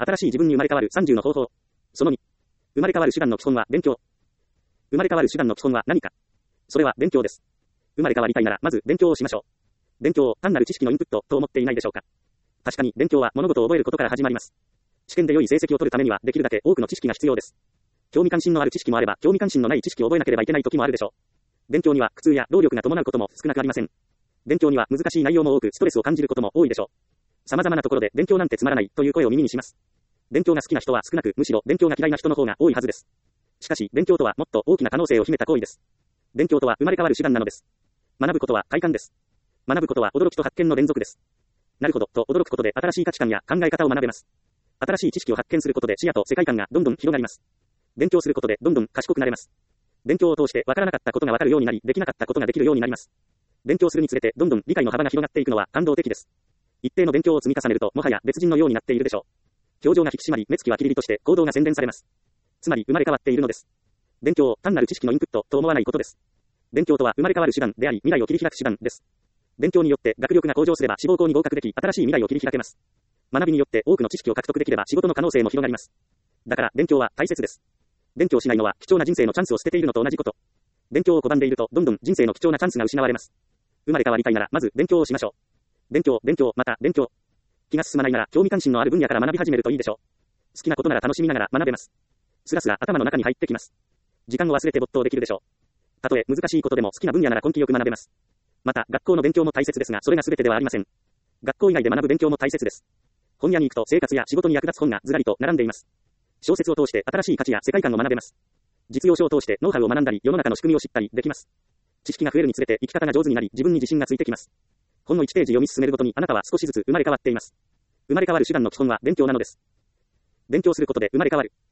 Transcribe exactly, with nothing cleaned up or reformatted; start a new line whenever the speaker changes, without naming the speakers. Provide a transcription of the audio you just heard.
新しい自分に生まれ変わるさんじゅうの方法。そのに。生まれ変わる手段の基本は勉強。生まれ変わる手段の基本は何か。それは勉強です。生まれ変わりたいならまず勉強をしましょう。勉強を単なる知識のインプットと思っていないでしょうか。確かに勉強は物事を覚えることから始まります。試験で良い成績を取るためにはできるだけ多くの知識が必要です。興味関心のある知識もあれば興味関心のない知識を覚えなければいけない時もあるでしょう。勉強には苦痛や労力が伴うことも少なくありません。勉強には難しい内容も多くストレスを感じることも多いでしょう。様々なところで勉強なんてつまらないという声を耳にします。勉強が好きな人は少なくむしろ勉強が嫌いな人の方が多いはずです。しかし勉強とはもっと大きな可能性を秘めた行為です。勉強とは生まれ変わる手段なのです。学ぶことは快感です。学ぶことは驚きと発見の連続です。なるほどと驚くことで新しい価値観や考え方を学べます。新しい知識を発見することで視野と世界観がどんどん広がります。勉強することでどんどん賢くなれます。勉強を通して分からなかったことが分かるようになり、できなかったことができるようになります。勉強するにつれてどんどん理解の幅が広がっていくのは感動的です。一定の勉強を積み重ねるともはや別人のようになっているでしょう。表情が引き締まり、目つきはキリリとして行動が洗練されます。つまり生まれ変わっているのです。勉強を単なる知識のインプットと思わないことです。勉強とは生まれ変わる手段であり、未来を切り開く手段です。勉強によって学力が向上すれば志望校に合格でき、新しい未来を切り開けます。学びによって多くの知識を獲得できれば仕事の可能性も広がります。だから勉強は大切です。勉強しないのは貴重な人生のチャンスを捨てているのと同じこと。勉強を拒んでいるとどんどん人生の貴重なチャンスが失われます。生まれ変わりたいならまず勉強をしましょう。勉強、勉強、また勉強。気が進まないなら興味関心のある分野から学び始めるといいでしょう。好きなことなら楽しみながら学べます。スラスラ頭の中に入ってきます。時間を忘れて没頭できるでしょう。たとえ難しいことでも好きな分野なら根気よく学べます。また学校の勉強も大切ですが、それが全てではありません。学校以外で学ぶ勉強も大切です。本屋に行くと生活や仕事に役立つ本がずらりと並んでいます。小説を通して新しい価値や世界観を学べます。実用書を通してノウハウを学んだり、世の中の仕組みを知ったりできます。知識が増えるにつれて生き方が上手になり、自分に自信がついてきます。本のいちページ読み進めるごとにあなたは少しずつ生まれ変わっています。生まれ変わる手段の基本は勉強なのです。勉強することで生まれ変わる。